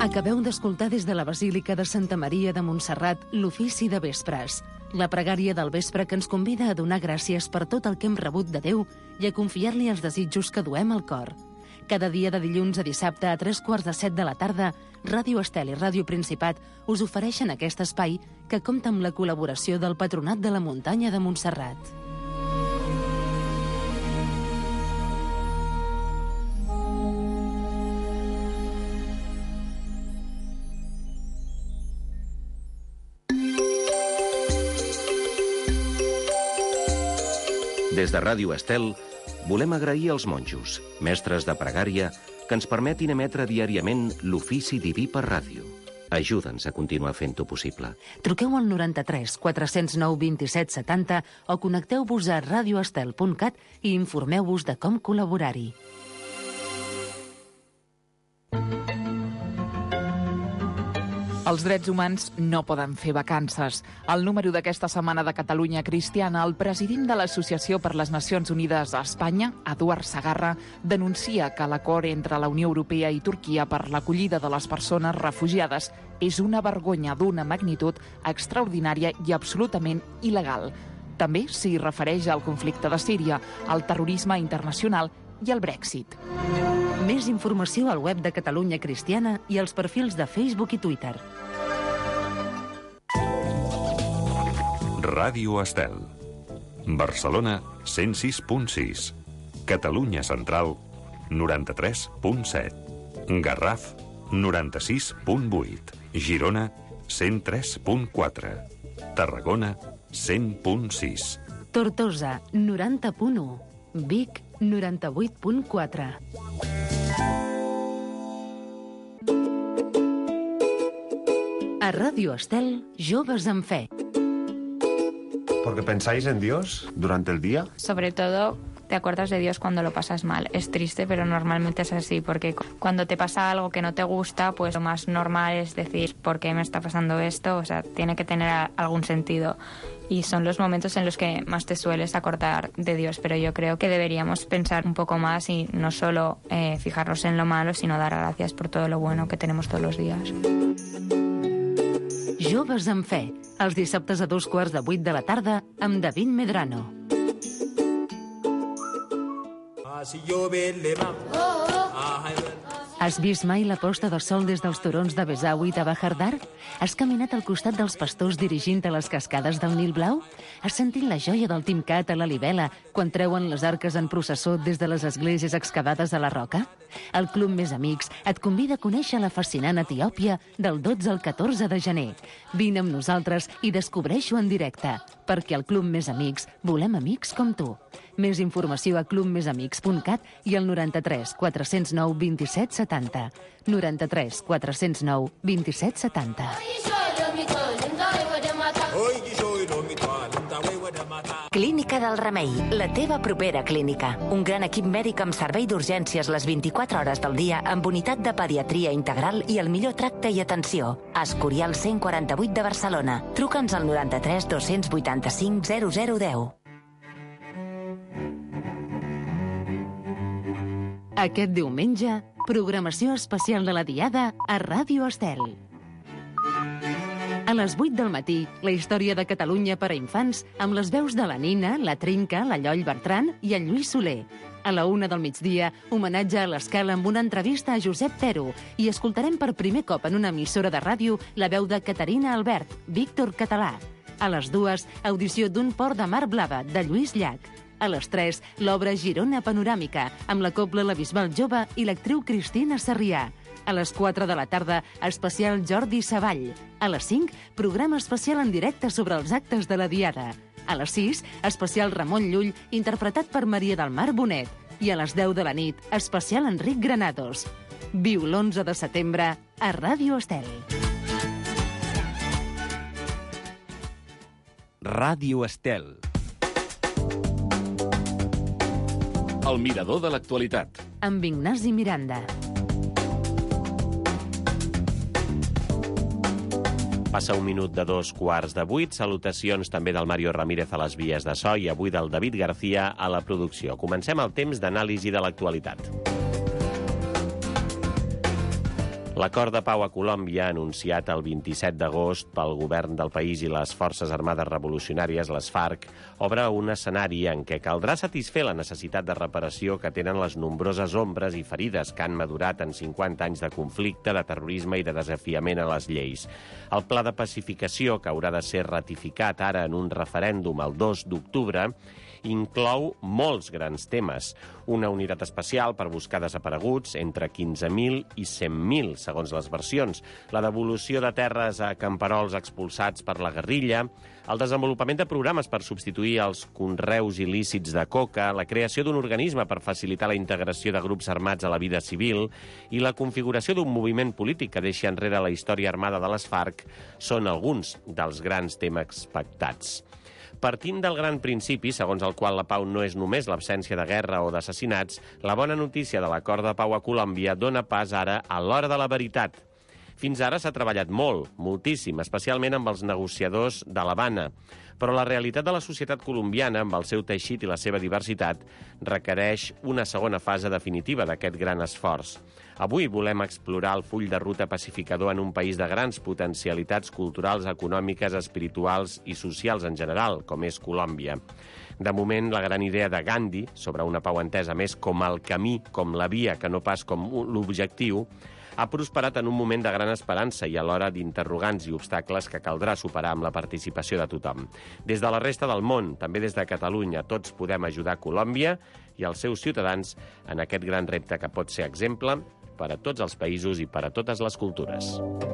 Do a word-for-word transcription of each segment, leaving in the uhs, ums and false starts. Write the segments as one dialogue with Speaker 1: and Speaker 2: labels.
Speaker 1: Acabeu d'escoltar des de la Basílica de Santa Maria de Montserrat l'ofici de vespres, la pregària del vespre que ens convida a donar gràcies per tot el que hem rebut de Déu i a confiar-li els desitjos que duem al cor. Cada dia de dilluns a dissabte a tres quarts de set de la tarda, Ràdio Estel i Ràdio Principat us ofereixen aquest espai que compta amb la col·laboració del Patronat de la Muntanya de Montserrat.
Speaker 2: Des de Ràdio Estel, volem agrair als monjos, mestres de pregària, que ens permetin emetre diàriament l'ofici diví per ràdio. Ajuda'ns a continuar fent-ho possible.
Speaker 1: Truqueu al noranta-tres quatre cents nou vint-i-set setanta o connecteu-vos a radioestel punt cat i informeu-vos de com col·laborar-hi.
Speaker 3: Els drets humans no poden fer vacances. Al número d'aquesta setmana de Catalunya Cristiana, el president de l'Associació per les Nacions Unides a Espanya, Eduard Segarra, denuncia que l'acord entre la Unió Europea i Turquia per l'acollida de les persones refugiades és una vergonya d'una magnitud extraordinària i absolutament il·legal. També s'hi refereix al conflicte de Síria, al terrorisme internacional i al Brexit.
Speaker 1: Més informació al web de Catalunya Cristiana i als perfils de Facebook i Twitter.
Speaker 4: Ràdio Estel. Barcelona, cent sis punt sis. Catalunya Central, noranta-tres punt set. Garraf, noranta-sis punt vuit. Girona, cent tres punt quatre. Tarragona, cent punt sis.
Speaker 1: Tortosa, noranta punt u. Vic, noranta-vuit punt quatre. A Ràdio Estel, Joves en Fe.
Speaker 5: ¿Porque pensáis en Dios durante el día?
Speaker 6: Sobre todo, te acuerdas de Dios cuando lo pasas mal. Es triste, pero normalmente es así, porque cuando te pasa algo que no te gusta, pues lo más normal es decir, ¿por qué me está pasando esto? O sea, tiene que tener algún sentido. Y son los momentos en los que más te sueles acordar de Dios, pero yo creo que deberíamos pensar un poco más y no solo eh, fijarnos en lo malo, sino dar gracias por todo lo bueno que tenemos todos los días.
Speaker 1: Joves en Fe, els dissabtes a dos quarts de vuit de la tarda amb David Medrano. Has vist mai la posta de sol des dels turons de Besau i de Bahardar? Has caminat al costat dels pastors dirigint a les cascades del Nil Blau? Has sentit la joia del Timcat a la Libela quan treuen les arques en processó des de les esglésies excavades a la roca? El Club Més Amics et convida a conèixer la fascinant Etiòpia del dotze al catorze de gener. Vine amb nosaltres i descobreix-ho en directe, perquè al Club Més Amics volem amics com tu. Més informació a club més amics punt cat i al noranta-tres quatre cents nou vint-i-set setanta. noranta-tres quatre cents nou vint-i-set setanta.
Speaker 7: Clínica del Remei, la teva propera clínica. Un gran equip mèdic amb servei d'urgències les vint-i-quatre hores del dia amb unitat de pediatria integral i el millor tracte i atenció. Escorial cent quaranta-vuit de Barcelona. Truca'ns al noranta-tres dos-cents vuitanta-cinc zero zero deu.
Speaker 1: Aquest diumenge, programació especial de la Diada a Ràdio Estel. A les vuit del matí, la història de Catalunya per a infants amb les veus de la Nina, la Trinca, la Lloll Bertran i el Lluís Soler. A la una del migdia, homenatge a l'Escala amb una entrevista a Josep Pero i escoltarem per primer cop en una emissora de ràdio la veu de Caterina Albert, Víctor Català. A les dues, audició d'un port de mar blava, de Lluís Llach. A les tres, l'obra Girona Panoràmica, amb la cobla La Bisbal Jove i l'actriu Cristina Sarrià. A les quatre de la tarda, especial Jordi Savall. A les cinc, programa especial en directe sobre els actes de la Diada. A les sis, especial Ramon Llull, interpretat per Maria del Mar Bonet. I a les deu de la nit, especial Enric Granados. Viu l'onze de setembre a Ràdio Estel.
Speaker 8: Ràdio Estel. El mirador de l'actualitat.
Speaker 1: Amb Ignasi Miranda.
Speaker 2: Passa un minut de dos quarts de vuit. Salutacions també del Mario Ramírez a les vies de so i avui del David García a la producció. Comencem el temps d'anàlisi de l'actualitat.
Speaker 9: L'acord de pau a Colòmbia, anunciat el vint-i-set d'agost pel govern del país i les Forces Armades Revolucionàries, les FARC, obre un escenari en què caldrà satisfer la necessitat de reparació que tenen les nombroses ombres i ferides que han madurat en cinquanta anys de conflicte, de terrorisme i de desafiament a les lleis. El pla de pacificació, que haurà de ser ratificat ara en un referèndum el dos d'octubre, inclou molts grans temes. Una unitat especial per buscar desapareguts, entre quinze mil i cent mil, segons les versions, la devolució de terres a camperols expulsats per la guerrilla, el desenvolupament de programes per substituir els conreus il·lícits de coca, la creació d'un organisme per facilitar la integració de grups armats a la vida civil i la configuració d'un moviment polític que deixi enrere la història armada de les FARC són alguns dels grans temes pactats. Partint del gran principi, segons el qual la pau no és només l'absència de guerra o d'assassinats, la bona notícia de l'acord de pau a Colòmbia dona pas ara a l'hora de la veritat. Fins ara s'ha treballat molt, moltíssim, especialment amb els negociadors de l'Havana, però la realitat de la societat colombiana, amb el seu teixit i la seva diversitat, requereix una segona fase definitiva d'aquest gran esforç. Avui volem explorar el full de ruta pacificador en un país de grans potencialitats culturals, econòmiques, espirituals i socials en general, com és Colòmbia. De moment, la gran idea de Gandhi sobre una pau entesa més com el camí, com la via, que no pas com l'objectiu, ha prosperat en un moment de gran esperança i alhora d'interrogants i obstacles que caldrà superar amb la participació de tothom. Des de la resta del món, també des de Catalunya, tots podem ajudar Colòmbia i els seus ciutadans en aquest gran repte que pot ser exemple per a tots els països i per a totes les cultures.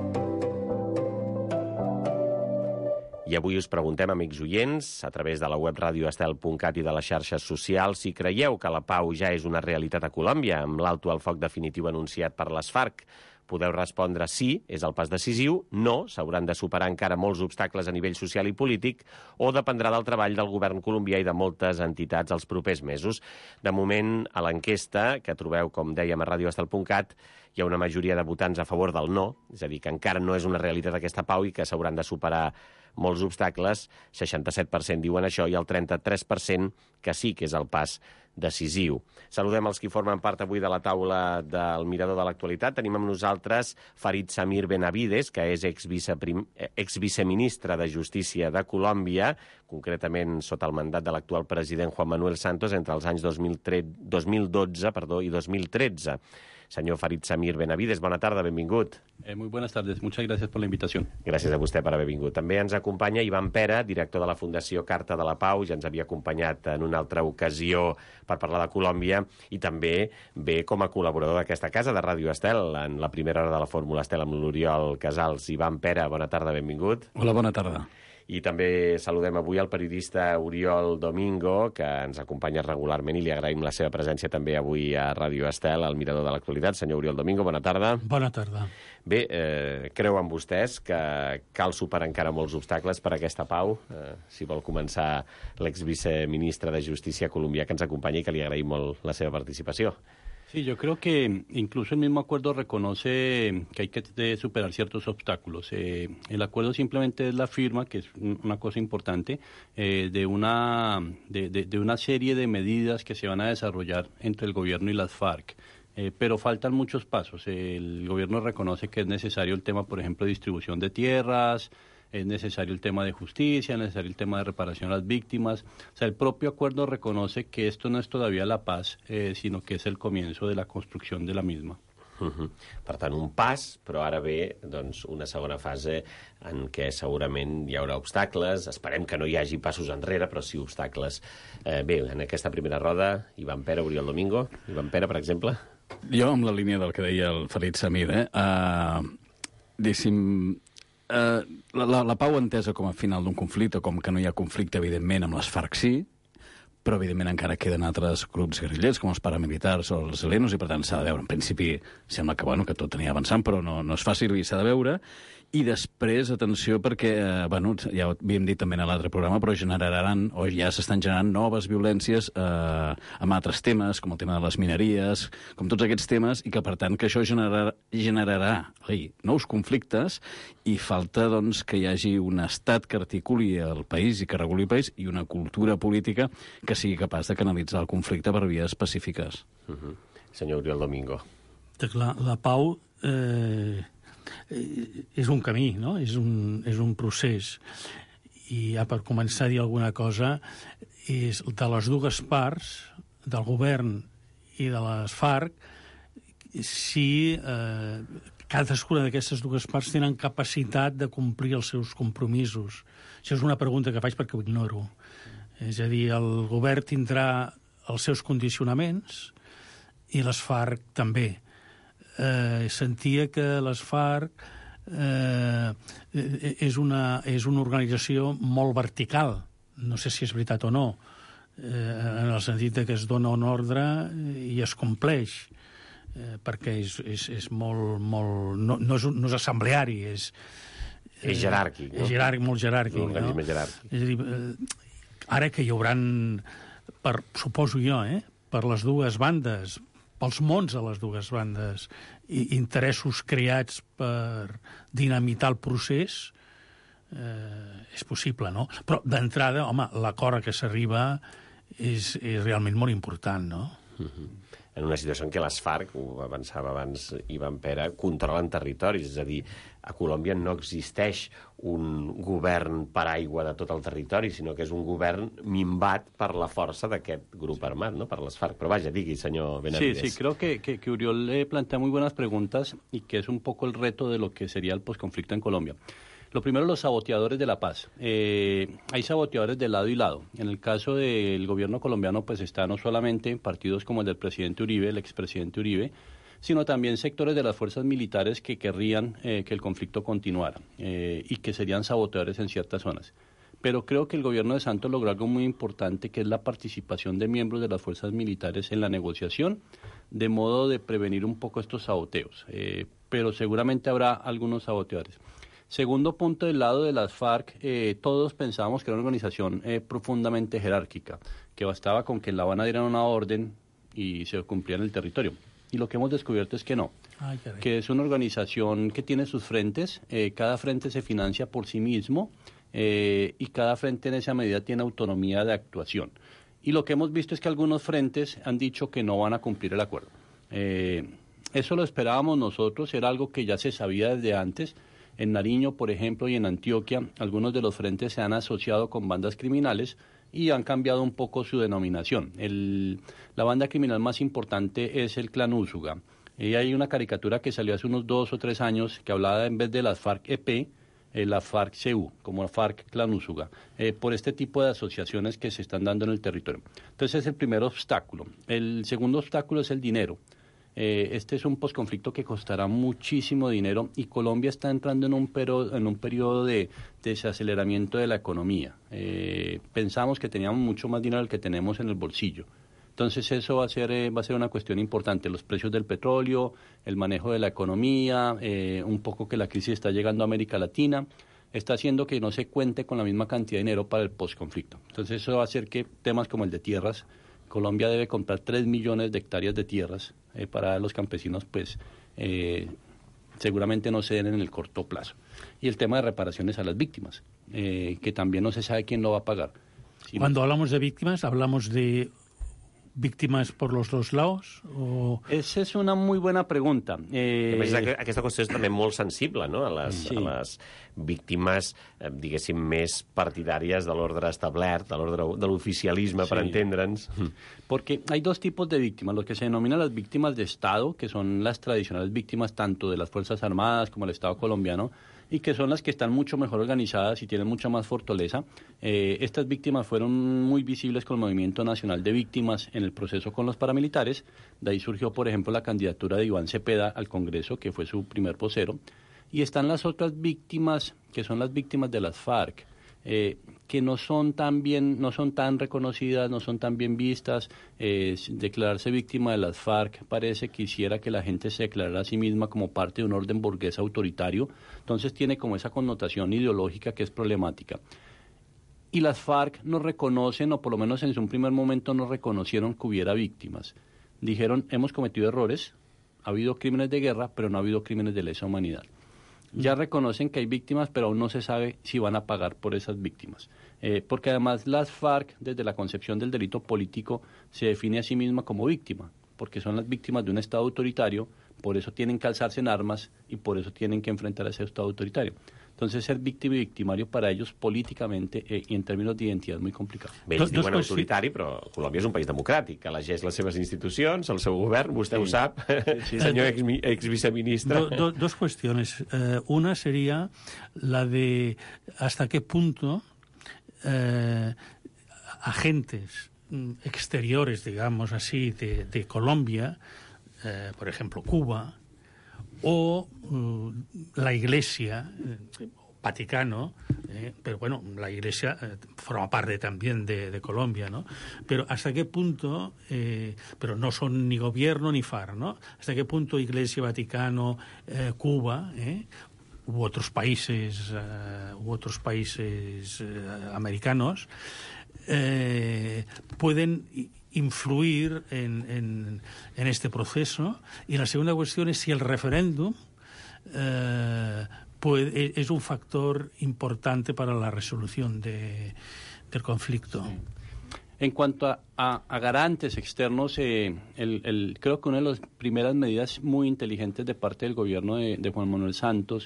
Speaker 9: I avui us preguntem, amics oients, a través de la web radio estel punt cat i de les xarxes socials, si creieu que la pau ja és una realitat a Colòmbia, amb l'alto al foc definitiu anunciat per les FARC. Podeu respondre sí, és el pas decisiu, no, s'hauran de superar encara molts obstacles a nivell social i polític, o dependrà del treball del govern colombià i de moltes entitats els propers mesos. De moment, a l'enquesta, que trobeu, com dèiem, a radio estel punt cat, hi ha una majoria de votants a favor del no, és a dir, que encara no és una realitat aquesta pau i que s'hauran de superar molts obstacles, seixanta-set per cent diuen això i el trenta-tres per cent que sí que és el pas decisiu. Saludem els qui formen part avui de la taula del Mirador de l'Actualitat. Tenim amb nosaltres Farid Samir Benavides, que és exviceministre de Justícia de Colòmbia, concretament sota el mandat de l'actual president Juan Manuel Santos entre els anys dos mil dotze perdó, i dos mil tretze. Senyor Farid Samir Benavides, bona tarda, benvingut.
Speaker 10: Eh, muy buenas tardes, muchas gracias por la invitación.
Speaker 9: Gràcies a vostè per haver vingut. També ens acompanya Ivan Pera, director de la Fundació Carta de la Pau, ja ens havia acompanyat en una altra ocasió per parlar de Colòmbia, i també ve com a col·laborador d'aquesta casa de Ràdio Estel, en la primera hora de la Fórmula Estel amb l'Oriol Casals. Ivan Pera, bona tarda, benvingut.
Speaker 10: Hola, bona tarda.
Speaker 9: I també saludem avui el periodista Oriol Domingo, que ens acompanya regularment i li agraïm la seva presència també avui a Ràdio Estel, al Mirador de l'Actualitat. Senyor Oriol Domingo, bona tarda.
Speaker 11: Bona tarda.
Speaker 9: Bé, eh, creuen vostès que cal superar encara molts obstacles per a aquesta pau? Eh, si vol començar l'exviceministre de Justícia colombià, que ens acompanya i que li agraïm molt la seva participació.
Speaker 10: Sí, yo creo que incluso el mismo acuerdo reconoce que hay que superar ciertos obstáculos. Eh, el acuerdo simplemente es la firma, que es una cosa importante, eh, de, una, de, de, de una serie de medidas que se van a desarrollar entre el gobierno y las FARC. Eh, pero faltan muchos pasos. El gobierno reconoce que es necesario el tema, por ejemplo, de distribución de tierras, es necesario el tema de justicia, es necesario el tema de reparación a las víctimas. O sea, el propio acuerdo reconoce que esto no es todavía la paz, eh, sino que es el comienzo de la construcción de la misma.
Speaker 9: Uh-huh. Per tant, un pas, però ara ve doncs, una segona fase en què segurament hi haurà obstacles. Esperem que no hi hagi passos enrere, però sí obstacles. Eh, bé, en aquesta primera roda, Ivan Pera, Oriol Domingo. Ivan Pera, per exemple.
Speaker 12: Jo, amb la línia del que deia el Farid Samir, eh? Uh, diguéssim, Uh, la, la, la pau entesa com a final d'un conflicte, com que no hi ha conflicte, evidentment, amb les FARC sí, però evidentment encara queden altres grups guerrillers, com els paramilitars o els helenos, i per tant s'ha de veure. En principi sembla que, bueno, que tot anirà avançant, però no, no és fàcil i s'ha de veure. I després, atenció, perquè, eh, bueno, ja ho havíem dit també en l'altre programa, però generaran, o ja s'estan generant noves violències eh, amb altres temes, com el tema de les mineries, com tots aquests temes, i que, per tant, que això generarà, generarà oi, nous conflictes, i falta, doncs, que hi hagi un estat que articuli el país i que reguli el país, i una cultura política que sigui capaç de canalitzar el conflicte per vies pacífiques.
Speaker 9: Uh-huh. Senyor Oriol Domingo.
Speaker 11: La, la pau eh, és un camí, no? És un, és un procés. I ja per començar a dir alguna cosa, és de les dues parts, del govern i de les FARC, si eh, cadascuna d'aquestes dues parts tenen capacitat de complir els seus compromisos. Això és una pregunta que faig perquè ho ignoro. És a dir, el govern tindrà els seus condicionaments i les FARC també. Eh, sentia que les FARC eh, és, una, és una organització molt vertical. No sé si és veritat o no, eh, en el sentit que es dona un ordre i es compleix, eh, perquè és, és, és molt... molt no, no, és, no és assembleari, és...
Speaker 9: Eh, és jeràrquic, no?
Speaker 11: És jeràrquic, molt jeràrquic.
Speaker 9: Un organisme
Speaker 11: no?
Speaker 9: jeràrquic.
Speaker 11: És a dir, eh, ara que hi hauran, per, suposo jo, eh, per les dues bandes, pels mons de les dues bandes, i interessos creats per dinamitar el procés, eh, és possible, no? Però d'entrada, home, l'acord a què s'arriba és, és realment molt important, no?
Speaker 9: Uh-huh. En una situació en què les FARC, ho avançava abans Ivan Pere, controlen territoris, és a dir, a Colòmbia no existeix un govern paraigua de tot el territori, sinó que és un govern minvat per la força d'aquest grup armat, ¿no? Per les FARC. Pero vaya, digui, señor Benavides.
Speaker 10: Sí, sí, creo que, que, que Uriol le plantea muy buenas preguntas y que es un poco el reto de lo que sería el posconflicto en Colombia. Lo primero, los saboteadores de la paz. Eh, hay saboteadores de lado y lado. En el caso del gobierno colombiano, pues está no solamente partidos como el del presidente Uribe, el expresidente Uribe, sino también sectores de las fuerzas militares que querrían eh, que el conflicto continuara eh, y que serían saboteadores en ciertas zonas. Pero creo que el gobierno de Santos logró algo muy importante, que es la participación de miembros de las fuerzas militares en la negociación, de modo de prevenir un poco estos saboteos. Eh, pero seguramente habrá algunos saboteadores. Segundo punto, del lado de las FARC, eh, todos pensábamos que era una organización eh, profundamente jerárquica, que bastaba con que en La Habana dieran una orden y se cumplía en el territorio. Y lo que hemos descubierto es que no, Ay, que es una organización que tiene sus frentes, eh, cada frente se financia por sí mismo eh, y cada frente en esa medida tiene autonomía de actuación. Y lo que hemos visto es que algunos frentes han dicho que no van a cumplir el acuerdo. Eh, eso lo esperábamos nosotros, era algo que ya se sabía desde antes. En Nariño, por ejemplo, y en Antioquia, algunos de los frentes se han asociado con bandas criminales y han cambiado un poco su denominación. El, la banda criminal más importante es el Clan Úsuga. Y hay una caricatura que salió hace unos dos o tres años que hablaba, en vez de las FARC-E P, eh, la FARC-C U, como FARC Clan Úsuga, eh, por este tipo de asociaciones que se están dando en el territorio. Entonces, es el primer obstáculo. El segundo obstáculo es el dinero. Eh, este es un posconflicto que costará muchísimo dinero y Colombia está entrando en un, pero, en un periodo de desaceleramiento de la economía. Eh, pensamos que teníamos mucho más dinero del que tenemos en el bolsillo. Entonces eso va a ser, eh, va a ser una cuestión importante. Los precios del petróleo, el manejo de la economía, eh, un poco que la crisis está llegando a América Latina, está haciendo que no se cuente con la misma cantidad de dinero para el posconflicto. Entonces eso va a hacer que temas como el de tierras, Colombia debe comprar tres millones de hectáreas de tierras eh, para los campesinos, pues eh, seguramente no se den en el corto plazo. Y el tema de reparaciones a las víctimas, eh, que también no se sabe quién lo va a pagar. Si
Speaker 11: Cuando
Speaker 10: no...
Speaker 11: hablamos de víctimas, ¿hablamos de víctimes por los dos lados? O...
Speaker 10: Esa és una muy buena pregunta.
Speaker 9: Eh... Aquesta qüestió és també molt sensible, no?, a les,
Speaker 10: sí.
Speaker 9: a les víctimes, eh, diguéssim, més partidàries de l'ordre establert, de l'ordre de l'oficialisme, sí. Per entendre'ns.
Speaker 10: Porque hay dos tipos de víctimas, lo que se denominan las víctimas de Estado, que son las tradicionales víctimas tanto de las Fuerzas Armadas como del Estado colombiano, y que son las que están mucho mejor organizadas y tienen mucha más fortaleza. Eh, estas víctimas fueron muy visibles con el Movimiento Nacional de Víctimas en el proceso con los paramilitares. De ahí surgió, por ejemplo, la candidatura de Iván Cepeda al Congreso, que fue su primer vocero. Y están las otras víctimas, que son las víctimas de las FARC, eh, que no son tan bien, no son tan reconocidas, no son tan bien vistas. Eh, declararse víctima de las FARC parece que quisiera que la gente se declarara a sí misma como parte de un orden burgués autoritario. Entonces tiene como esa connotación ideológica que es problemática. Y las FARC no reconocen, o por lo menos en un primer momento no reconocieron que hubiera víctimas. Dijeron, hemos cometido errores, ha habido crímenes de guerra, pero no ha habido crímenes de lesa humanidad. Ya reconocen que hay víctimas, pero aún no se sabe si van a pagar por esas víctimas. Eh, porque además las FARC, desde la concepción del delito político, se define a sí misma como víctima, porque son las víctimas de un Estado autoritario, por eso tienen que alzarse en armas y por eso tienen que enfrentar a ese Estado autoritario. Entonces, ser víctima y victimario para ellos políticamente eh, i en termes d'identitat és molt complicat.
Speaker 9: Bé, ells diuen autoritari, però Colòmbia és un país democràtic, que elegeix les seves institucions, el seu govern, vostè sí. ho sap, sí, sí. senyor ex, ex viceministre.
Speaker 11: Do, do, dos cuestiones. Eh, una sería la de hasta qué punto eh, agentes exteriores, digamos así, de, de Colombia, eh, por ejemplo, Cuba, o uh, la Iglesia, eh, Vaticano, eh, pero bueno, la Iglesia eh, forma parte también de, de Colombia, ¿no? Pero hasta qué punto, eh, pero no son ni gobierno ni FARC, ¿no? Hasta qué punto Iglesia, Vaticano, eh, Cuba, eh, u otros países, uh, u otros países uh, americanos, eh, pueden influir en, en, en este proceso. Y la segunda cuestión es si el referéndum eh, puede, es un factor importante para la resolución de, del conflicto.
Speaker 10: Sí. En cuanto a, a, a garantes externos, eh, el, el, creo que una de las primeras medidas muy inteligentes de parte del gobierno de, de Juan Manuel Santos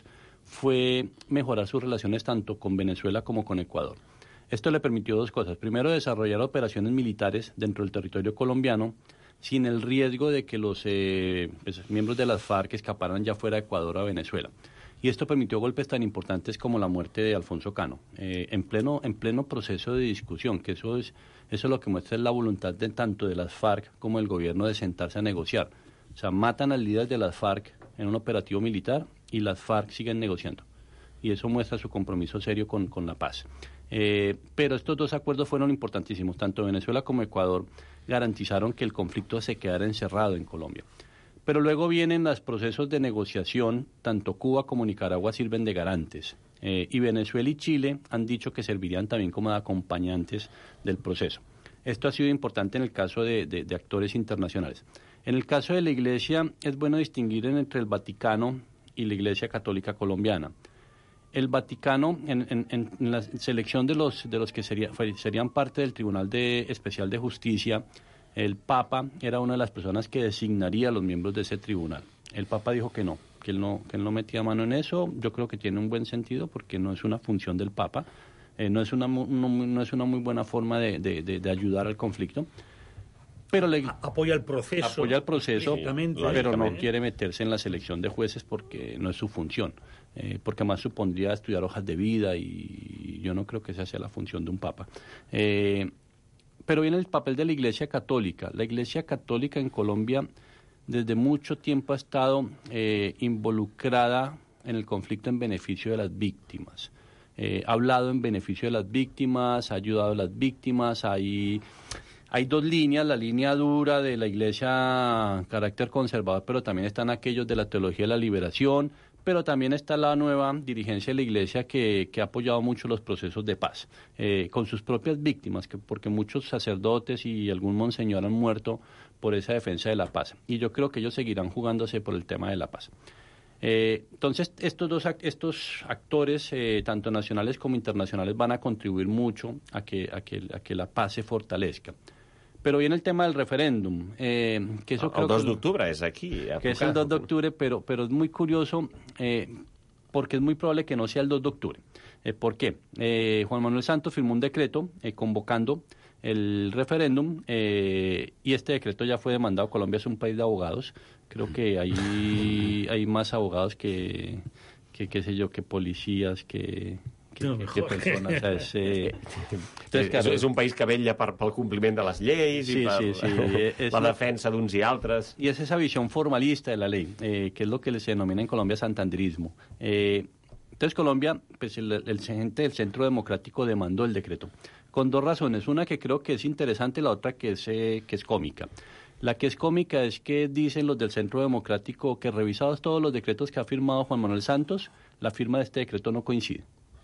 Speaker 10: fue mejorar sus relaciones tanto con Venezuela como con Ecuador. Esto le permitió dos cosas. Primero, desarrollar operaciones militares dentro del territorio colombiano sin el riesgo de que los eh, pues, miembros de las FARC escaparan ya fuera de Ecuador a Venezuela. Y esto permitió golpes tan importantes como la muerte de Alfonso Cano, eh, en pleno en pleno proceso de discusión, que eso es eso lo que muestra es la voluntad de tanto de las FARC como del gobierno de sentarse a negociar. O sea, matan al líder de las FARC en un operativo militar y las FARC siguen negociando. Y eso muestra su compromiso serio con, con la paz. Eh, pero estos dos acuerdos fueron importantísimos. Tanto Venezuela como Ecuador garantizaron que el conflicto se quedara encerrado en Colombia. Pero luego vienen los procesos de negociación. Tanto Cuba como Nicaragua sirven de garantes. Eh, y Venezuela y Chile han dicho que servirían también como de acompañantes del proceso. Esto ha sido importante en el caso de, de, de actores internacionales. En el caso de la Iglesia, es bueno distinguir entre el Vaticano y la Iglesia Católica Colombiana. El Vaticano, en, en, en la selección de los, de los que sería, serían parte del Tribunal de, Especial de Justicia, el Papa era una de las personas que designaría a los miembros de ese tribunal. El Papa dijo que no, que él no, que él no metía mano en eso. Yo creo que tiene un buen sentido porque no es una función del Papa, eh, no, es una, no, no es una muy buena forma de, de, de, de ayudar al conflicto. Pero le,
Speaker 11: apoya el proceso.
Speaker 10: Apoya el proceso, pero no quiere meterse en la selección de jueces porque no es su función. Eh, porque más supondría estudiar hojas de vida y yo no creo que esa sea la función de un papa. Eh, pero viene el papel de la Iglesia Católica. La Iglesia Católica en Colombia desde mucho tiempo ha estado eh, involucrada en el conflicto en beneficio de las víctimas. Eh, ha hablado en beneficio de las víctimas, ha ayudado a las víctimas, hay... Hay dos líneas, la línea dura de la Iglesia carácter conservador, pero también están aquellos de la teología de la liberación, pero también está la nueva dirigencia de la Iglesia que, que ha apoyado mucho los procesos de paz, eh, con sus propias víctimas, que, porque muchos sacerdotes y algún monseñor han muerto por esa defensa de la paz. Y yo creo que ellos seguirán jugándose por el tema de la paz. Eh, entonces, estos dos estos actores, eh, tanto nacionales como internacionales, van a contribuir mucho a que, a que, a que la paz se fortalezca. Pero viene el tema del referéndum. Eh, que eso
Speaker 9: el
Speaker 10: creo
Speaker 9: dos
Speaker 10: que,
Speaker 9: d'octubre és aquí.
Speaker 10: Que es el dos de octubre, pero, pero es muy curioso eh, porque es muy probable que no sea el dos de octubre. Eh, ¿Por qué? Eh, Juan Manuel Santos firmó un decreto eh, convocando el referéndum eh, y este decreto ya fue demandado. Colombia es un país de abogados. Creo que hay, hay más abogados que, que, qué sé yo, que policías, que... Que, que, que persones, és, eh...
Speaker 9: Entonces, claro, és un país que vetlla per, pel compliment de les lleis
Speaker 10: sí,
Speaker 9: i per
Speaker 10: sí, sí. Es
Speaker 9: la
Speaker 10: una...
Speaker 9: defensa d'uns i altres.
Speaker 10: Y es esa visión formalista de la ley, eh, que es lo que se denomina en Colombia santanderismo. Eh, entonces, Colombia, pues el, el gente del Centro Democrático demandó el decreto, con dos razones. Una que creo que es interesante, la otra que es, eh, que es cómica. La que es cómica es que dicen los del Centro Democrático que revisados todos los decretos que ha firmado Juan Manuel Santos, la firma de este decreto no coincide.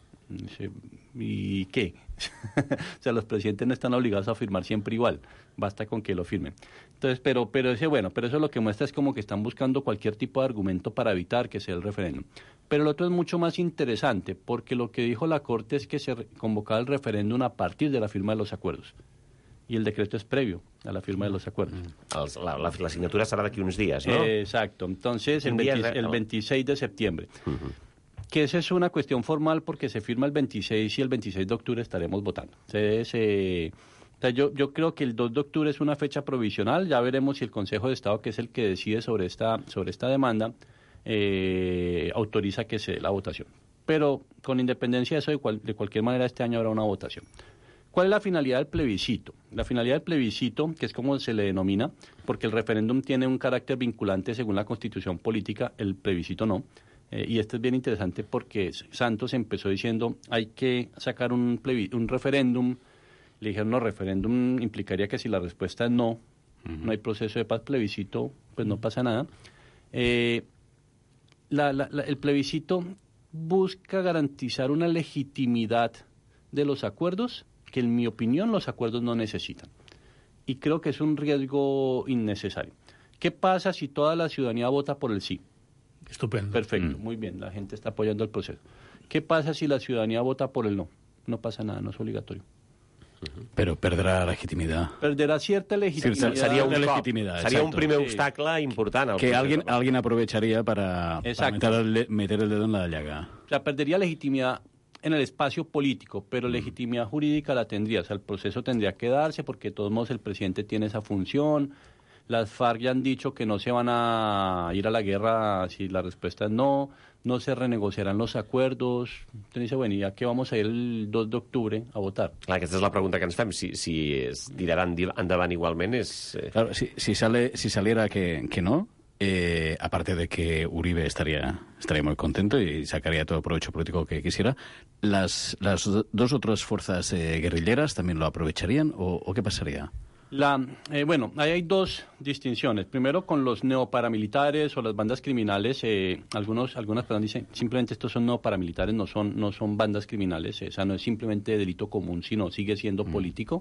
Speaker 10: ¿Y qué? O sea, los presidentes no están obligados a firmar siempre igual, basta con que lo firmen. Entonces, pero, pero ese, bueno, pero eso lo que muestra es como que están buscando cualquier tipo de argumento para evitar que sea el referéndum. Pero el otro es mucho más interesante, porque lo que dijo la Corte es que se convocaba el referéndum a partir de la firma de los acuerdos. y el decreto es previo a la firma de los acuerdos.
Speaker 9: Mm. La, la, la signatura será d'aquí uns días, ¿no?
Speaker 10: Eh, exacto. Entonces, el, veinte, el veintiséis de septiembre. Uh-huh. Que esa es una cuestión formal porque se firma el veintiséis y el veintiséis de octubre estaremos votando. Entonces, eh, entonces yo, yo creo que el dos de octubre es una fecha provisional. Ya veremos si el Consejo de Estado, que es el que decide sobre esta, sobre esta demanda, eh, autoriza que se dé la votación. Pero con independencia de eso, de, cual, de cualquier manera, este año habrá una votación. ¿Cuál es la finalidad del plebiscito? La finalidad del plebiscito, que es como se le denomina, porque el referéndum tiene un carácter vinculante según la Constitución política, el plebiscito no. Eh, y esto es bien interesante porque Santos empezó diciendo hay que sacar un, plebi- un referéndum. Le dijeron, no, referéndum implicaría que si la respuesta es no, uh-huh. no hay proceso de paz, plebiscito, pues no pasa nada. Eh, la, la, la, el plebiscito busca garantizar una legitimidad de los acuerdos que, en mi opinión, los acuerdos no necesitan. Y creo que es un riesgo innecesario. ¿Qué pasa si toda la ciudadanía vota por el sí?
Speaker 11: Estupendo.
Speaker 10: Perfecto, mm. muy bien, la gente está apoyando el proceso. ¿Qué pasa si la ciudadanía vota por el no? No pasa nada, no es obligatorio.
Speaker 12: Pero perderà legitimidad.
Speaker 10: Perderá cierta legitimidad.
Speaker 9: Sí, sería un,
Speaker 12: legitimidad,
Speaker 9: sería un primer sí. obstacle important.
Speaker 12: Que alguien, alguien aprovecharía para, para meter, el, meter el dedo en la llaga.
Speaker 10: O sea, perdería legitimidad en el espacio político, pero legitimidad jurídica la tendría. O sea, el proceso tendría que darse porque de todos modos el presidente tiene esa función. Las FARC ya han dicho que no se van a ir a la guerra si la respuesta es no, no se renegociarán los acuerdos. Entonces dice, bueno, ¿y a qué vamos a ir el dos de octubre a votar?
Speaker 9: Clar, aquesta és la pregunta que ens fem. Si, si es tiraran endavant igualment és... Eh...
Speaker 12: Claro, si, si, sale, si saliera que, que no, eh, aparte de que Uribe estaría, estaría muy contento y sacaría todo el provecho político que quisiera, ¿las, las dos otras fuerzas eh, guerrilleras también lo aprovecharían o, o qué pasaría?
Speaker 10: La, eh, bueno, ahí hay dos distinciones. Primero, con los neoparamilitares o las bandas criminales. Eh, algunos, algunas personas dicen simplemente estos son neoparamilitares, no son, no son bandas criminales. Eh, o sea, no es simplemente delito común, sino sigue siendo mm. político.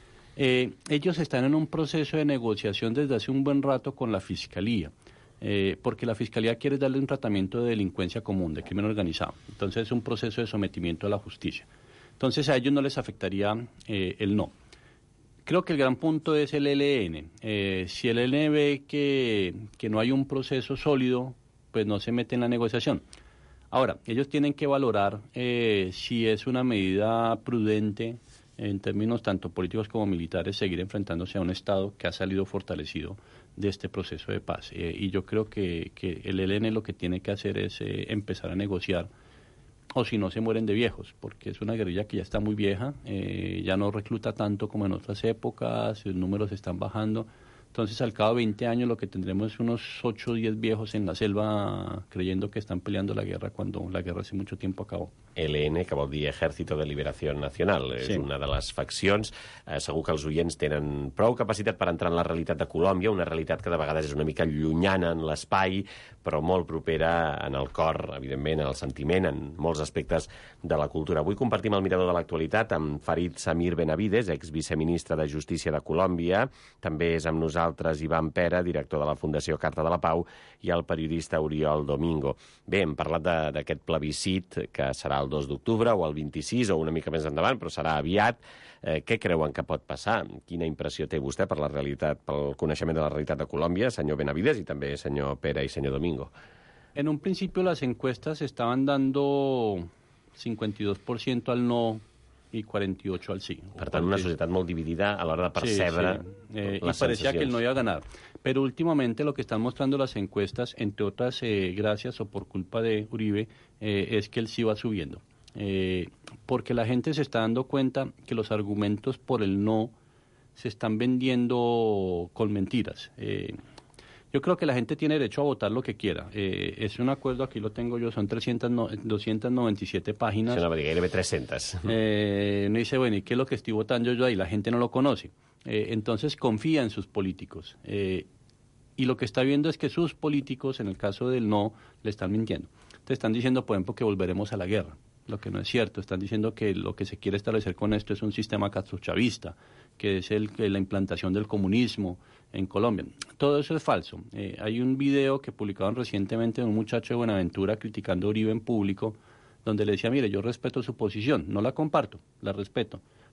Speaker 10: Eh, ellos están en un proceso de negociación desde hace un buen rato con la Fiscalía. Eh, porque la Fiscalía quiere darle un tratamiento de delincuencia común, de crimen organizado. Entonces es un proceso de sometimiento a la justicia. Entonces a ellos no les afectaría eh, el no. Creo que el gran punto es el E L N. Eh, si el E L N ve que, que no hay un proceso sólido, pues no se mete en la negociación. Ahora, ellos tienen que valorar eh, si es una medida prudente en términos tanto políticos como militares seguir enfrentándose a un Estado que ha salido fortalecido de este proceso de paz. Eh, y yo creo que, que el E L N lo que tiene que hacer es eh, empezar a negociar, o si no se mueren de viejos, porque es una guerrilla que ya está muy vieja, eh, ya no recluta tanto como en otras épocas, sus números están bajando. Entonces, al cabo de veinte años, lo que tendremos es unos ocho o diez viejos en la selva creyendo que están peleando la guerra cuando la guerra hace mucho tiempo acabó.
Speaker 9: E L N, que vol dir Ejército de Liberació Nacional, és sí. una de les faccions. Eh, segur que els oients tenen prou capacitat per entrar en la realitat de Colòmbia, una realitat que de vegades és una mica llunyana en l'espai, però molt propera en el cor, evidentment, en el sentiment, en molts aspectes de la cultura. Avui compartim el mirador de l'actualitat amb Farid Samir Benavides, exviceministre de Justícia de Colòmbia. També és amb nosaltres Ivan Pera, director de la Fundació Carta de la Pau, i el periodista Oriol Domingo. Bé, hem parlat d'aquest plebiscit que serà el dos d'octubre o el vint-i-sis o una mica més endavant, però serà aviat. Eh, què creuen que pot passar? Quina impressió té vostè per la realitat, pel coneixement de la realitat de Colòmbia, senyor Benavides, i també senyor Pera i senyor Domingo?
Speaker 10: En un principio las encuestas estaban dando cincuenta y dos por ciento al no y cuarenta y ocho al sí.
Speaker 9: Per tant, una societat molt dividida a l'hora de percebre
Speaker 10: sí, sí. Eh,
Speaker 9: les
Speaker 10: y parecía
Speaker 9: sensacions.
Speaker 10: que él no iba a ganar. Pero últimamente lo que están mostrando las encuestas, entre otras eh, gracias o por culpa de Uribe, eh, es que él sí va subiendo. Eh, porque la gente se está dando cuenta que los argumentos por el no se están vendiendo con mentiras. Eh, yo creo que la gente tiene derecho a votar lo que quiera. Eh, es un acuerdo, aquí lo tengo yo, son trescientas, doscientas noventa y siete páginas.
Speaker 9: Sí, no, gairebé trescientas.
Speaker 10: Eh, uno dice, bueno, ¿y qué es lo que estoy votando yo ahí? La gente no lo conoce. Eh, entonces confía en sus políticos. Eh, y lo que está viendo es que sus políticos, en el caso del no, le están mintiendo. Entonces están diciendo, por ejemplo, que volveremos a la guerra. Lo que no es cierto. Están diciendo que lo que se quiere establecer con esto es un sistema castrochavista, que es el, la implantación del comunismo en Colombia. Todo eso es falso. Eh, hay un video que publicaron recientemente de un muchacho de Buenaventura criticando a Uribe en público, donde le decía, mire, yo respeto su posición, no la comparto, la respeto,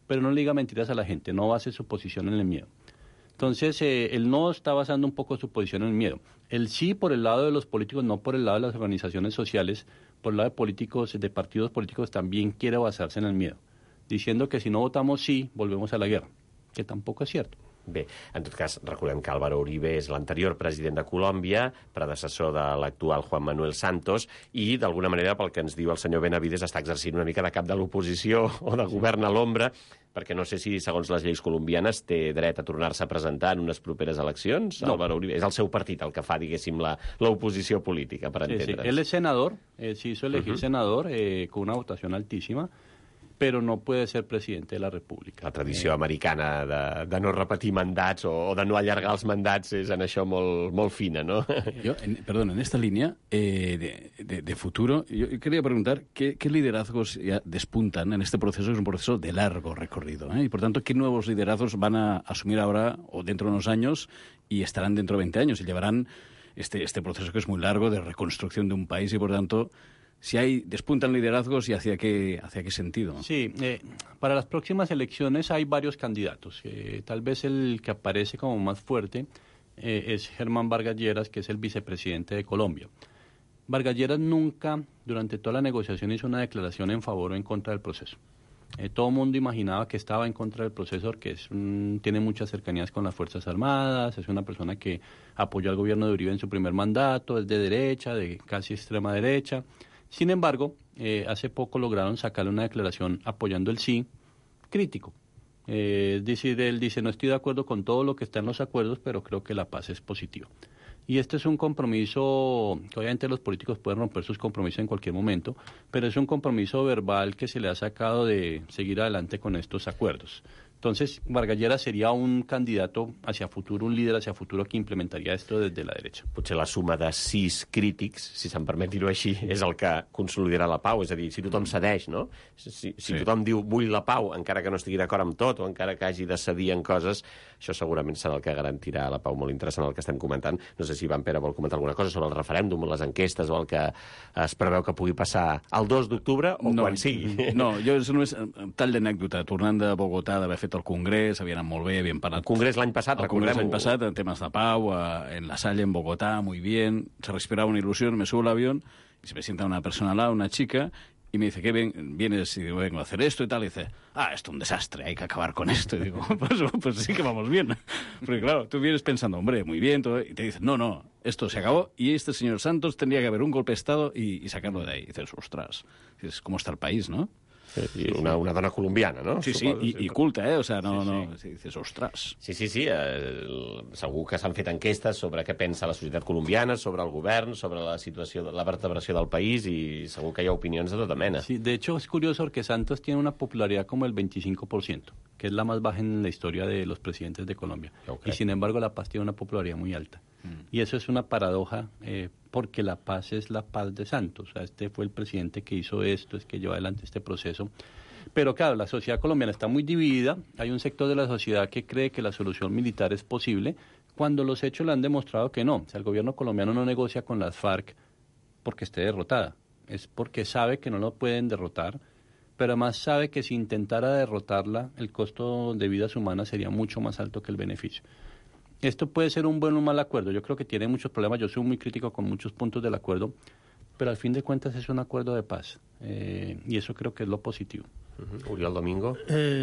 Speaker 10: pero no le diga mentiras a la gente, no base su posición en el miedo. Entonces, eh, el no está basando un poco su posición en el miedo. El sí por el lado de los políticos, no por el lado de las organizaciones sociales, por el lado de políticos, de partidos políticos, también quiere basarse en el miedo, diciendo que si no votamos sí, volvemos a la guerra, que tampoco es cierto.
Speaker 9: Bé, en tot cas, recordem que Álvaro Uribe és l'anterior president de Colòmbia, predecessor de l'actual Juan Manuel Santos, i d'alguna manera, pel que ens diu el senyor Benavides, està exercint una mica de cap de l'oposició o de govern a l'ombra, perquè no sé si, segons les lleis colombianes, té dret a tornar-se a presentar en unes properes eleccions. No. Álvaro Uribe és el seu partit el que fa, diguéssim, l'oposició política, per
Speaker 10: sí,
Speaker 9: entendre's.
Speaker 10: Sí. Él es senador, eh, se hizo elegir uh-huh. senador eh, con una votación altísima, però no puede ser presidente de la República.
Speaker 9: La tradició eh. americana de, de no repetir mandats o, o de no allargar els mandats és en això molt, molt fina, ¿no?
Speaker 12: Yo, en, perdón, en esta línea eh, de, de, de futuro, yo quería preguntar ¿qué, qué liderazgos ya despuntan en este proceso? Es un proceso de largo recorrido, ¿eh? Y por tanto, ¿qué nuevos liderazgos van a asumir ahora o dentro de unos años y estarán dentro de veinte años y llevarán este, este proceso que es muy largo de reconstrucción de un país y por tanto... Si hay, despuntan liderazgos y hacia qué, hacia qué sentido.
Speaker 10: Sí, eh, para las próximas elecciones hay varios candidatos. Eh, tal vez el que aparece como más fuerte eh, es Germán Vargas Lleras, que es el vicepresidente de Colombia. Vargas Lleras nunca, durante toda la negociación, hizo una declaración en favor o en contra del proceso. Eh, todo el mundo imaginaba que estaba en contra del proceso porque es, mm, tiene muchas cercanías con las Fuerzas Armadas, es una persona que apoyó al gobierno de Uribe en su primer mandato, es de derecha, de casi extrema derecha. Sin embargo, eh, hace poco lograron sacarle una declaración apoyando el sí crítico. Eh, es decir, él dice, no estoy de acuerdo con todo lo que está en los acuerdos, pero creo que la paz es positiva. Y este es un compromiso, que obviamente los políticos pueden romper sus compromisos en cualquier momento, pero es un compromiso verbal que se le ha sacado de seguir adelante con estos acuerdos. Entonces, Vargas Lleras seria un candidato hacia futuro, un líder hacia futuro que implementaria esto desde la derecha.
Speaker 9: Potser la suma de sis crítics, si se'n permet dir-ho així, és el que consolidarà la pau. És a dir, si tothom cedeix, no? Si, si sí. tothom diu vull la pau, encara que no estigui d'acord amb tot, o encara que hagi de cedir en coses, això segurament serà el que garantirà la pau. Molt interessant el que estem comentant. No sé si Ivan Pere vol comentar alguna cosa sobre el referèndum, les enquestes o el que es preveu que pugui passar el dos d'octubre o
Speaker 12: no,
Speaker 10: Mm.
Speaker 9: quan sigui.
Speaker 12: No, jo només tall d'anècdota. Tornant de Bogotà, d'haver fet el Congrés, havien anat molt bé, havien parlat...
Speaker 9: El Congrés l'any passat,
Speaker 12: el Congrés l'any
Speaker 9: recordem-ho.
Speaker 12: passat, en temes de pau, en La Salle, en Bogotá, muy bien, se respiraba una ilusión, me subo al avión y se me sienta una persona al lado, una chica, y me dice, ¿qué ven, vienes? Y digo, vengo a hacer esto y tal, y dice, ah, esto es un desastre, hay que acabar con esto. Y digo, pues, pues sí que vamos bien. Porque claro, tú vienes pensando, hombre, muy bien, todo, y te dicen, no, no, esto se acabó, y este señor Santos tendría que haber un golpe de Estado y, y sacarlo de ahí. Y dices, ostras, dices, ¿cómo está el país, no?
Speaker 9: Sí, una, una dona colombiana, no?
Speaker 12: Sí, sí,
Speaker 9: Suposo,
Speaker 12: i, i culta, eh? O sea, no,
Speaker 9: Sí, sí.
Speaker 12: no... Si dices, ostres...
Speaker 9: Sí, sí, sí. Eh, segur que s'han fet enquestes sobre què pensa la societat colombiana, sobre el govern, sobre la situació, la vertebració del país, i segur que hi ha opinions de tota mena.
Speaker 10: Sí, de hecho es curioso porque Santos tiene una popularidad como el veinticinco por ciento, que es la más baja en la historia de los presidentes de Colombia.
Speaker 9: Okay.
Speaker 10: Y sin embargo La Paz tiene una popularidad muy alta. Mm. Y eso es una paradoja eh, porque La Paz es la paz de Santos. O sea, este fue el presidente que hizo esto, es que llevó adelante este proceso. Pero claro, la sociedad colombiana está muy dividida. Hay un sector de la sociedad que cree que la solución militar es posible, cuando los hechos le han demostrado que no. O sea, el gobierno colombiano no negocia con las FARC porque esté derrotada. Es porque sabe que no lo pueden derrotar, pero además sabe que si intentara derrotarla, el costo de vidas humanas sería mucho más alto que el beneficio. Esto puede ser un buen o un mal acuerdo. Yo creo que tiene muchos problemas. Yo soy muy crítico con muchos puntos del acuerdo, pero al fin de cuentas es un acuerdo de paz. Eh, y eso creo que es lo positivo.
Speaker 9: Uh-huh. Oriol Domingo.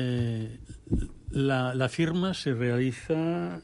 Speaker 11: Eh, la, la firma se realiza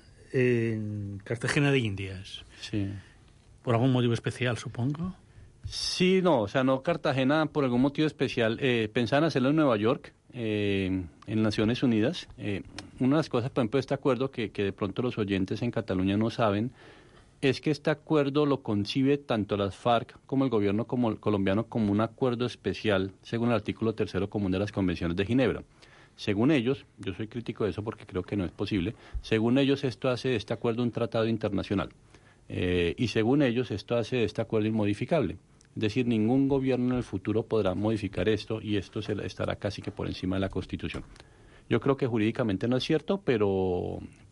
Speaker 11: en Cartagena de Indias.
Speaker 10: Sí.
Speaker 11: ¿Por algún motivo especial, supongo?
Speaker 10: Sí, no, o sea, no Cartagena por algún motivo especial. Eh, pensaban hacerlo en Nueva York, eh, en Naciones Unidas. Eh, una de las cosas, por ejemplo, de este acuerdo que, que de pronto los oyentes en Cataluña no saben, es que este acuerdo lo concibe tanto las FARC como el gobierno como el colombiano como un acuerdo especial, según el artículo tercero común de las Convenciones de Ginebra. Según ellos, yo soy crítico de eso porque creo que no es posible, según ellos esto hace de este acuerdo un tratado internacional. Eh, y según ellos esto hace de este acuerdo inmodificable. Es decir, ningún gobierno en el futuro podrá modificar esto y esto se estará casi que por encima de la Constitución. Yo creo que jurídicamente no es cierto, pero,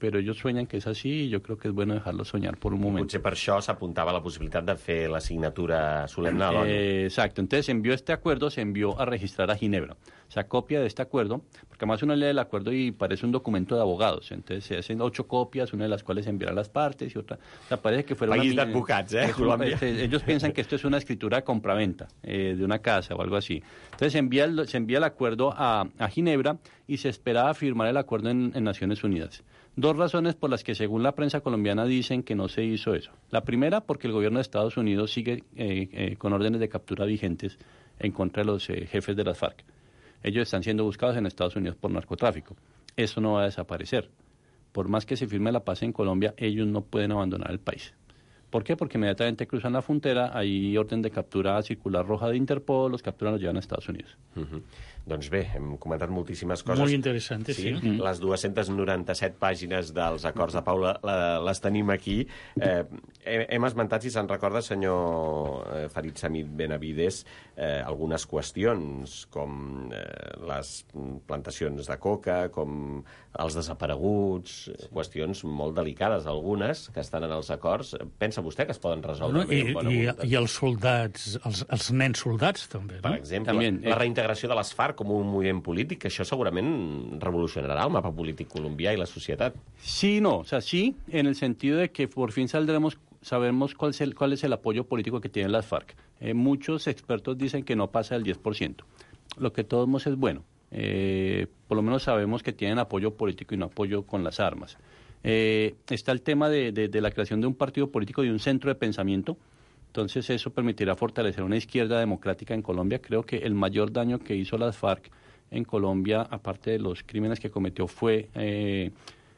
Speaker 10: pero ellos sueñan que es así y yo creo que es bueno dejarlos soñar por un momento.
Speaker 9: Potser per això s'apuntava la possibilitat de fer la signatura solemne a l'ONU.
Speaker 10: Eh, exacto, entonces se envió este acuerdo, se envió a registrar a Ginebra. O sea, copia de este acuerdo, porque además uno lee el acuerdo y parece un documento de abogados, entonces se hacen ocho copias, una de las cuales se enviará a las partes y otra... O sea, parece que fuera
Speaker 9: País
Speaker 10: una...
Speaker 9: d'advocats, eh,
Speaker 10: es un-
Speaker 9: Colòmbia.
Speaker 10: este, ellos piensan que esto es una escritura de compraventa eh, de una casa o algo así. Entonces se envía el, se envía el acuerdo a, a Ginebra y se esperaba firmar el acuerdo en, en Naciones Unidas. Dos razones por las que, según la prensa colombiana, dicen que no se hizo eso. La primera, porque el gobierno de Estados Unidos sigue eh, eh, con órdenes de captura vigentes en contra de los eh, jefes de las FARC. Ellos están siendo buscados en Estados Unidos por narcotráfico. Eso no va a desaparecer. Por más que se firme la paz en Colombia, ellos no pueden abandonar el país. ¿Por qué? Porque inmediatamente cruzan la frontera, hay orden de captura circular roja de Interpol, los capturan, los llevan a Estados Unidos.
Speaker 9: Uh-huh. Doncs bé, hem comentat moltíssimes coses.
Speaker 11: Molt interessant, sí.
Speaker 9: Mm. Les dues-centes noranta-set pàgines dels acords de pau la, la, les tenim aquí. Eh, hem esmentat, si se'n recorda, senyor eh, Farid Samit Benavides, eh, algunes qüestions, com eh, les plantacions de coca, com els desapareguts, sí. Qüestions molt delicades, algunes, que estan en els acords. Pensa vostè que es poden resoldre
Speaker 11: No,
Speaker 9: bé?
Speaker 11: i,
Speaker 9: amb bona
Speaker 11: i,
Speaker 9: voluntat?
Speaker 11: I els soldats, els, els nens soldats, també, no?
Speaker 9: Per exemple,
Speaker 10: També,
Speaker 9: la
Speaker 10: eh.
Speaker 9: reintegració de les FARC com un moviment polític, que això segurament revolucionarà el mapa polític colombià i la societat.
Speaker 10: Sí, no, o sea, sí, en el sentido de que por fin saldremos, sabemos cuál es el, cuál es el apoyo político que tienen las FARC. Eh, muchos expertos dicen que no pasa del diez por ciento, lo que todos modos es bueno. Eh, por lo menos sabemos que tienen apoyo político y no apoyo con las armas. Eh, está el tema de, de, de la creación de un partido político y un centro de pensamiento. Entonces eso permitirá fortalecer una izquierda democrática en Colombia. Creo que el mayor daño que hizo las FARC en Colombia, aparte de los crímenes que cometió, fue eh,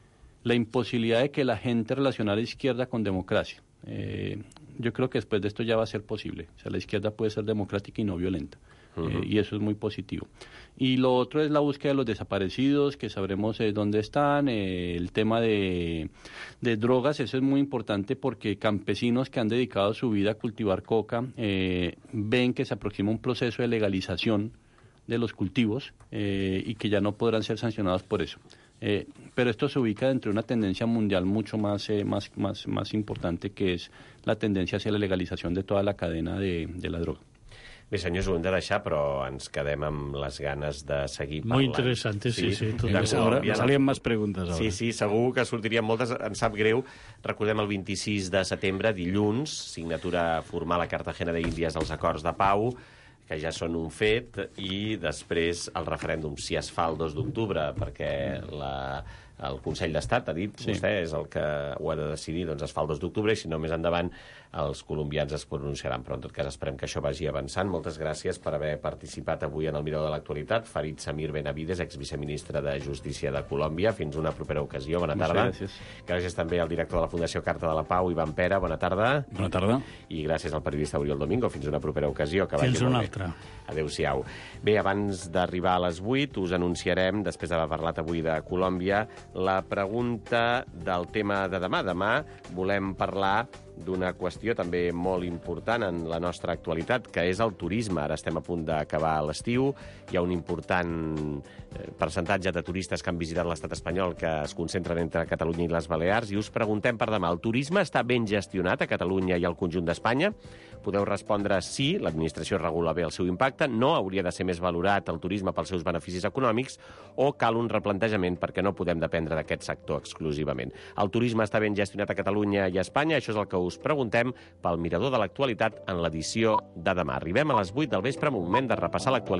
Speaker 10: la imposibilidad de que la gente relacionara izquierda con democracia. Eh, yo creo que después de esto ya va a ser posible. O sea, la izquierda puede ser democrática y no violenta. Uh-huh. eh, y eso es muy positivo. Y lo otro es la búsqueda de los desaparecidos, que sabremos eh, dónde están, eh, el tema de, de drogas, eso es muy importante porque campesinos que han dedicado su vida a cultivar coca eh, ven que se aproxima un proceso de legalización de los cultivos eh, y que ya no podrán ser sancionados por eso. Eh, pero esto se ubica dentro de una tendencia mundial mucho más, eh, más, más, más importante, que es la tendencia hacia la legalización de toda la cadena de, de la droga.
Speaker 9: Bé, senyors, ho hem de deixar, però ens quedem amb les ganes de seguir parlant.
Speaker 11: Muy interesante, sí, sí.
Speaker 9: sí
Speaker 12: Ahora salían más preguntas ahora.
Speaker 9: Sí, sí, segur que sortirien moltes. Ens sap greu. Recordem el vint-i-sis de setembre, dilluns, signatura formal a Cartagena de Índies dels acords de pau, que ja són un fet, i després el referèndum, si es fa el dos d'octubre, perquè la, el Consell d'Estat ha dit, sí. Vostè és el que ho ha de decidir, doncs es fa el dos d'octubre, i si no més endavant els colombians es pronunciaran, però en tot cas esperem que això vagi avançant. Moltes gràcies per haver participat avui en el Mirador de l'Actualitat. Farid Samit Benavides, exviceministre de Justícia de Colòmbia. Fins una propera ocasió. Bona tarda.
Speaker 10: Gràcies.
Speaker 9: Gràcies també al director de la Fundació Carta de la Pau, Ivan Pera. Bona tarda.
Speaker 12: Bona tarda.
Speaker 9: I gràcies al periodista Oriol Domingo. Fins una propera ocasió. Que
Speaker 11: Fins
Speaker 9: vagi
Speaker 11: una
Speaker 9: molt bé.
Speaker 11: altra.
Speaker 9: Adéu-siau. Bé, abans d'arribar a les vuit, us anunciarem, després d'haver parlat avui de Colòmbia, la pregunta del tema de demà. Demà volem parlar d'una qüestió també molt important en la nostra actualitat, que és el turisme. Ara estem a punt d'acabar l'estiu, hi ha un important percentatge de turistes que han visitat l'estat espanyol que es concentren entre Catalunya i les Balears, i us preguntem per demà, el turisme està ben gestionat a Catalunya i al conjunt d'Espanya? Podeu respondre sí, l'administració regula bé el seu impacte, no, hauria de ser més valorat el turisme pels seus beneficis econòmics, o cal un replantejament perquè no podem dependre d'aquest sector exclusivament. El turisme està ben gestionat a Catalunya i a Espanya? Això és el que us preguntem pel Mirador de l'Actualitat en l'edició de demà. Arribem a les vuit del vespre, moment de repassar l'actualitat